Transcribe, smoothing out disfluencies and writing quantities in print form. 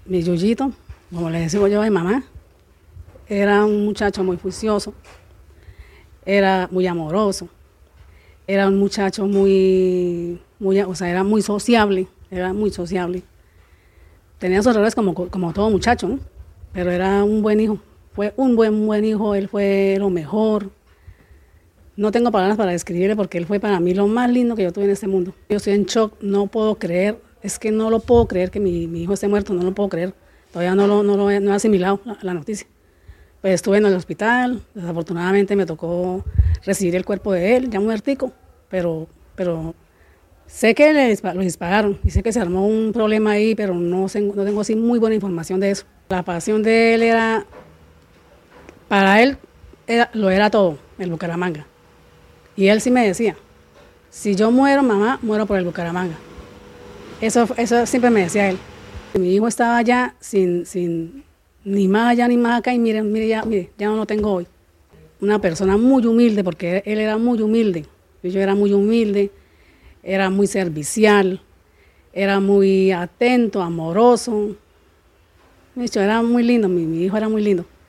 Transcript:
Mi Yuyito, como le decimos yo a mi mamá, era un muchacho muy juicioso, era muy amoroso, era un muchacho o sea, era muy sociable. Tenía sus errores como todo muchacho, ¿no? Pero era un buen hijo. Fue un buen hijo, él fue lo mejor. No tengo palabras para describirle porque él fue para mí lo más lindo que yo tuve en este mundo. Yo estoy en shock, no puedo creer, es que no lo puedo creer que mi hijo esté muerto, no lo puedo creer. Todavía no he asimilado la noticia. Pues estuve en el hospital, desafortunadamente me tocó recibir el cuerpo de él, ya muertico, pero sé que lo dispararon y sé que se armó un problema ahí, pero no tengo así muy buena información de eso. La pasión de él para él lo era todo, el Bucaramanga. Y él sí me decía, si yo muero, mamá, muero por el Bucaramanga. Eso siempre me decía él. Mi hijo estaba allá sin ni más allá ni más acá y mire, ya no lo tengo hoy. Una persona muy humilde, porque él era muy humilde. Yo era muy humilde, era muy servicial, era muy atento, amoroso. De hecho, era muy lindo, mi hijo era muy lindo.